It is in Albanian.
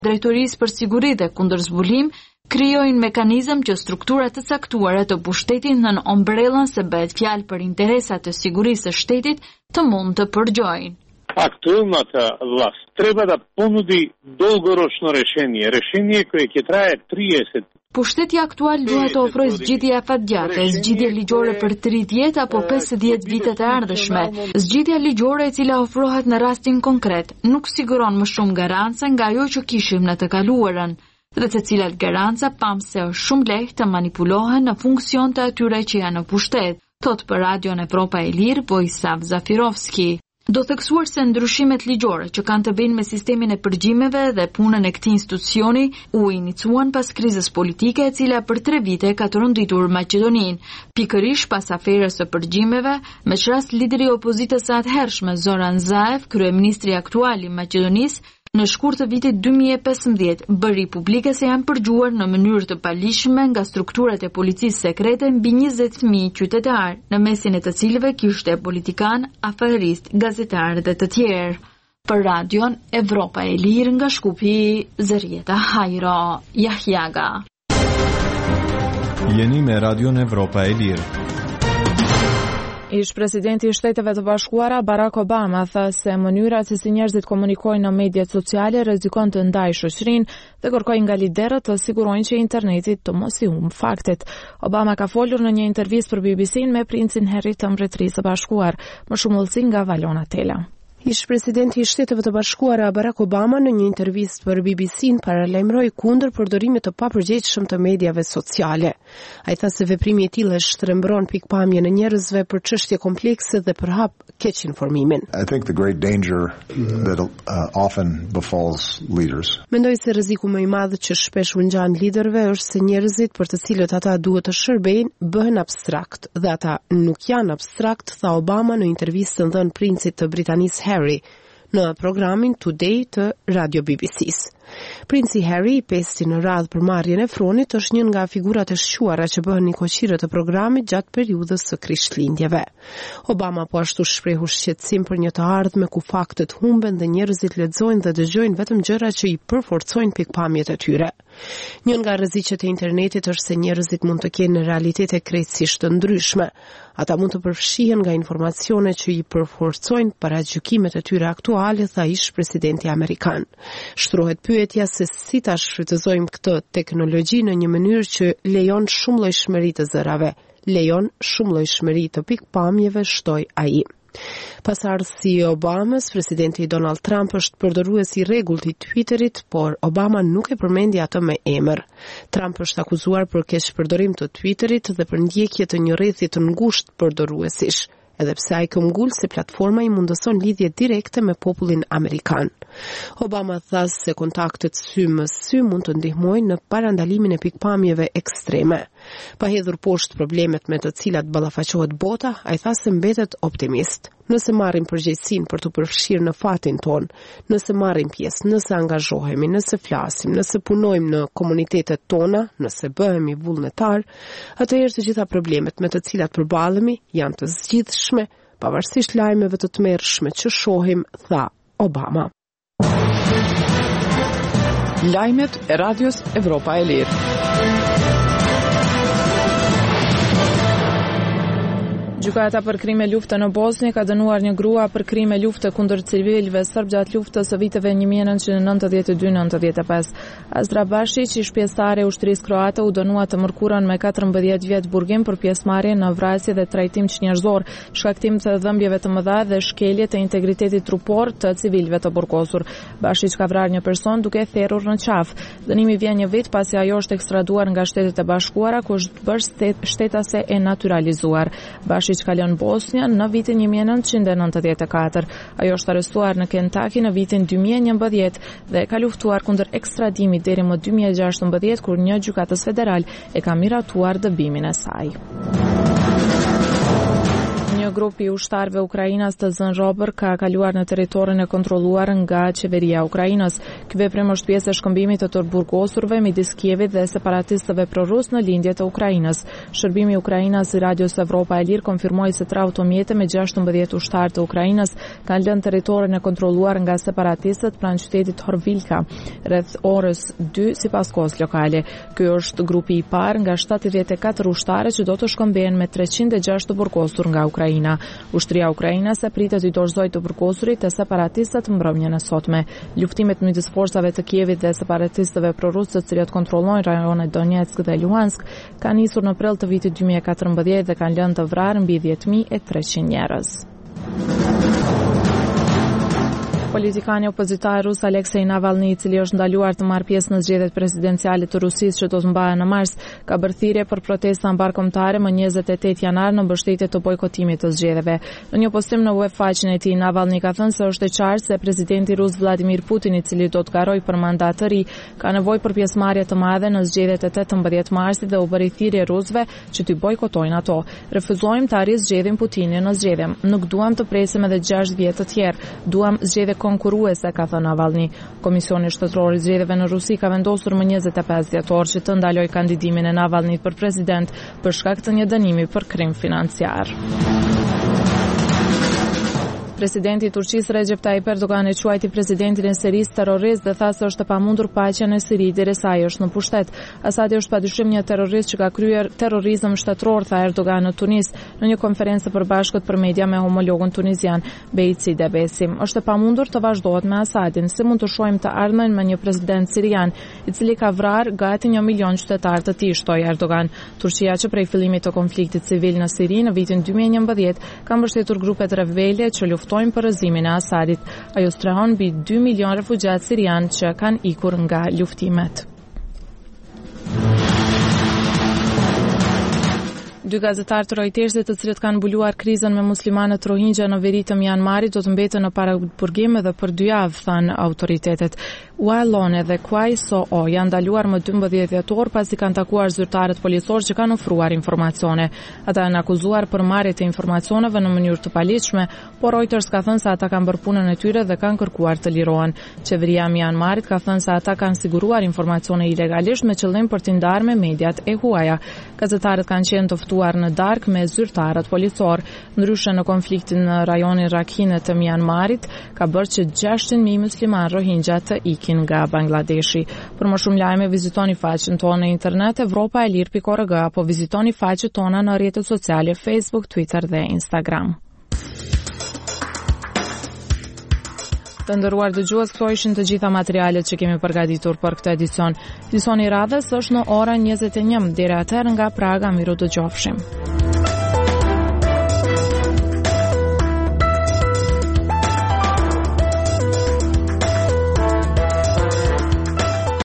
Drejtorisë për siguri dhe kundër zbulim krijojnë mekanizëm që strukturat të caktuara të pushtetit nën ombrellën se bëhet fjalë për interesat të sigurisë së shtetit të mund të përgjojnë. Актуалната власт треба да понуди долгорочно решение koje ќе трае 30. Pushteti aktual duhet të ofrojë zgjidhje afatgjate, zgjidhje ligjore për 30 apo 50 vitet e ardhshme. Zgjidhja ligjore e cila ofrohet në rastin konkret nuk siguron më shumë garanca nga ajo që kishim në të kaluarën, dhe të cilat garanca pam se është shumë lehtë të manipulohen në funksion të atyre që janë në pushtet, thot për Radion Evropa e Lirë Vojislav Zafirovski. Do theksuar se ndryshimet ligjore që kanë të bëjnë me sistemin e përgjimeve dhe punën e këtij institucioni u iniciuan pas krizës politike e cila për 3 vite ka tërënditur Maqedoninë, pikërisht pas aferës së përgjimeve, me çrast lideri i opozitës së atëhershme Zoran Zaev, kryeministri aktual i Maqedonisë, në shkurt të vitit 2015 bëri publike se janë përgjuar në mënyrë të palishme nga strukturat e policisë sekrete mbi 20.000 qytetarë, në mesin e të cilëve kishte politikan, aferist, gazetar dhe të tjerë. Për Radion Evropa e Lirë nga Shkupi, Zërieta Hajro, Jahjaga. Jeni me Radion Evropa e Lirë. Ish presidenti i Shteteve të Bashkuara Barack Obama tha se mënyra se si njerëzit komunikojnë në mediat sociale rrezikon të ndajë shoqërinë dhe kërkoi nga liderët të sigurojnë që interneti të mos i humbë faktet. Obama ka folur në një intervistë për BBC-n me princin Harry të Mbretërisë së Bashkuar. Më shumë ullësi nga Valona Tela. Ish presidenti i Shteteve të Bashkuara Barack Obama në një intervistë për BBC-n paralajmëroi kundër përdorimit të papërgjegjshëm të mediave sociale. Ai tha se veprimi i tillë shtrembron pikpamjen e njerëzve për çështje komplekse dhe përhap keq informimin. I think the great danger that often befalls leaders. Mendoj se rreziku më i madh që shpesh u ngjan liderëve është se njerëzit për të cilët ata duhet të shërbejnë bëhen abstrakt dhe ata nuk janë abstrakt, tha Obama në intervistën dhënë princit të Britanisë Harry në programin Today të Radio BBC-s. Princi Harry, i pesti në radhë për marrjen e fronit, është një nga figurat e shquara që bëhen nikoqire të programit gjatë periudhës së Krishtlindjeve. Obama po ashtu shprehu shqetësim për një të ardhme ku faktet humben dhe njerëzit lexojnë dhe dëgjojnë vetëm gjëra që i përforcojnë pikpamjet e tyre. Një nga rreziqet e internetit është se njerëzit mund të kenë realitete krejtësisht të ndryshme. Ata mund të përfshihen nga informacione që i përforcojnë paragjykimet e tyre aktuale, tha ish presidenti amerikan. Shtrohet pyetja se si ta shfrytëzojmë këtë teknologji në një mënyrë që lejon shumëllojshmëri të zërave, lejon shumëllojshmëri të pikpamjeve, shtoi ai. Pas ardhësisë së Obamës, presidenti Donald Trump është përdorues i rregullt i Twitterit, por Obama nuk e përmendi atë me emër. Trump është akuzuar për keqpërdorim të Twitterit dhe për ndjekje të një rrethi të ngushtë përdoruesish, edhe pse ai këmbgul se platforma i mundëson lidhje direkte me popullin amerikan. Obama tha se kontaktet sy më sy mund të ndihmojnë në parandalimin e pikpamjeve ekstreme. Pa hedhur poshtë problemet me të cilat ballafaqohet bota, ai tha se mbetet optimist. Nëse marrim përgjegjësinë për të përfshirë në fatin ton, nëse marrim pjesë, nëse angazhohemi, nëse flasim, nëse punojmë në komunitetet tona, nëse bëhemi vullnetar, atëherë të gjitha problemet me të cilat përballemi janë të zgjidhshme, pavarësisht lajmeve të tmerrshme që shohim, tha Obama. Lajmet e Radios Evropa e Lirë. Gjykata për krime lufte në Bosnjë ka dënuar një grua për krime lufte kundër civilëve serb gjatë luftës së viteve 1992-95. Azdra Bashić, ish pjesëtare e ushtrisë kroate, u dënua të mërkurën me 14 vjet burgim për pjesëmarrje në vrasje dhe trajtim njerëzor, shkaktim të dhëmbjeve të mëdha dhe shkelje të integritetit trupor të civilëve të burgosur. Bashić ka vrarë një person duke therrur në qafë. Dënimi vjen një vit pasi ajo është ekstraduar nga Shtetet e Bashkuara, ku është bërë shtetase e naturalizuar. Bashić ka lënë Bosnjën në vitin 1994. Ajo është arrestuar në Kentucky në vitin 2011 dhe ka luftuar kundër ekstradimit deri më 2016 kur një gjykatës federal e ka miratuar dëbimin e saj. Një grupi i ushtarëve ukrainas të zënë robër ka kaluar në territorin e kontrolluar nga qeveria e Ukrainës. Ky veprim është pjesë e shkëmbimit të të burgosurve midis Kievit dhe separatistëve prorus në lindje të Ukrainës. Shërbimi i Ukrainës i Radios Evropa e Lirë konfirmoi se 3 automjete me 16 ushtarë të Ukrainës kanë lënë territorin e kontrolluar nga separatistët pranë qytetit Horvilka rreth orës 2 sipas kohës lokale. Ky është grupi i parë nga 74 ushtarë që do të shkëmbehen me 306 të burgosur nga Ukraina. Ushtria ukrainase pritet i dorëzojë të burgosurit e separatistët mbrëmjen e sotme. Luftimet midis forcave të Kievit dhe separatistëve prorus të cilët kontrollojnë rajonet Donetsk dhe Luhansk kanë nisur në prill të vitit 2014 dhe kanë lënë të vrarë mbi 10.300 njerëz. Politikani opozitar rus Aleksej Navalny, i cili është ndaluar të marrë pjesë në zgjedhjet presidenciale të Rusisë që do të mbahen në mars, ka bërë thirrje për protesta mbarkombëtare më 28 janar në mbështetje të bojkotimit të zgjedhjeve. Në një postim në web faqen e tij, Navalny ka thënë se është e qartë se presidenti rus Vladimir Putin, i cili do të garojë për mandat të ri, ka nevojë për pjesëmarrje të madhe në zgjedhjet e 18 marsit dhe u bëri thirrje rusëve që të bojkotojnë ato. Refuzojmë të arrijë zgjedhjen Putinin në zgjedhje. Nuk duam të presim edhe 6 vjet të tjerë. Duam zgjedhje konkurruese, ka thënë Navalny. Komisioni shtetëror i zgjedhjeve në Rusi ka vendosur më 25 dhjetor që të ndalojë kandidimin e Navalnyt për president për shkak të një dënimi për krim financiar. Presidenti i Turqisë Recep Tayyip Erdogan e quajti presidentin e Sirisë terrorist dhe tha se është e pamundur paqja në Siri derisa ai është në pushtet. Asadi është padyshim një terrorist që ka kryer terrorizëm shtetëror, tha Erdogan në Tunis në një konferencë e përbashkët për media me homologun tunizian Bejci Debesi. Është e pamundur të vazhdohet me Asadin. Si mund të shohim të ardhmen me një president sirian i cili ka vrarë gati 1 milion qytetar të tij, shtoi Erdogan. Turqia që prej fillimit të konfliktit civil në Siri në vitin 2011 ka mbështetur grupet rebele që luftojnë për rrëzimin e Asadit. Ajo strehon mbi 2 milion refugjat sirian që kanë ikur nga luftimet. 2 gazetarë të Reutersit, të cilët kanë mbuluar krizën me muslimanët Rohingya në veri të Myanmarit, do të mbeten në paraburgim edhe për 2 javë, thanë autoritetet. Ualone dhe Kwai So-o janë ndaluar më 12 dhjetor pasi kanë takuar zyrtarët policorë që kanë ofruar informacione. Ata janë akuzuar për marrje të informacioneve në mënyrë të paligjshme, por Reuters ka thënë se ata kanë bërë punën e tyre dhe kanë kërkuar të lirohen. Qeveria e Myanmarit ka thënë se ata kanë siguruar informacione ilegalisht me qëllim për t'i ndarë me mediat e huaja. Gazetarët kanë qenë të ftuar në darkë me zyrtarët policor. Ndryshe në konfliktin në rajonin Rakhine të Myanmarit ka bërë që 600.000 musliman Rohingya të ikin nga Bangladeshi. Për më shumë lajme vizitoni faqen tonë në internet evropaelir.org apo vizitoni faqet tona në rrjetet sociale Facebook, Twitter dhe Instagram. Të nderuar dëgjues, këto ishin të gjitha materialet që kemi përgatitur për këtë edicion. Edicioni i radhës është në orën 21. Deri atëherë nga Praga, miru dëgjofshim.